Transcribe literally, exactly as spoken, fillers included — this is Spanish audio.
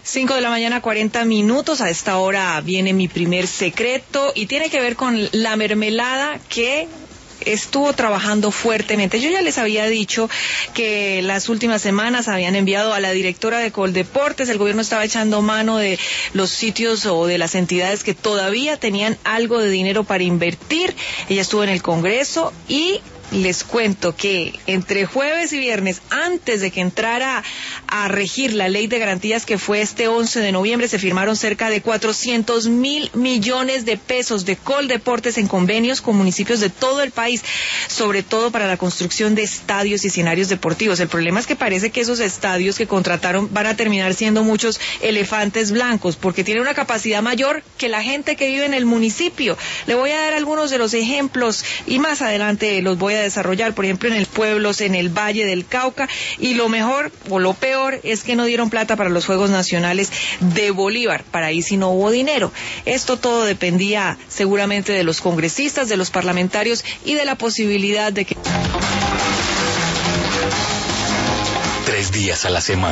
Cinco de la mañana, cuarenta minutos. A esta hora viene mi primer secreto y tiene que ver con la mermelada que estuvo trabajando fuertemente. Yo ya les había dicho que las últimas semanas habían enviado a la directora de Coldeportes, el gobierno estaba echando mano de los sitios o de las entidades que todavía tenían algo de dinero para invertir. Ella estuvo en el Congreso y les cuento que entre jueves y viernes, antes de que entrara a regir la ley de garantías que fue este once de noviembre, se firmaron cerca de cuatrocientos mil millones de pesos de Coldeportes en convenios con municipios de todo el país, sobre todo para la construcción de estadios y escenarios deportivos. El problema es que parece que esos estadios que contrataron van a terminar siendo muchos elefantes blancos, porque tienen una capacidad mayor que la gente que vive en el municipio. Le voy a dar algunos de los ejemplos y más adelante los voy a desarrollar, por ejemplo en el pueblos, en el Valle del Cauca, y lo mejor o lo peor es que no dieron plata para los Juegos Nacionales de Bolívar, para ahí sí no hubo dinero. Esto todo dependía seguramente de los congresistas, de los parlamentarios y de la posibilidad de que tres días a la semana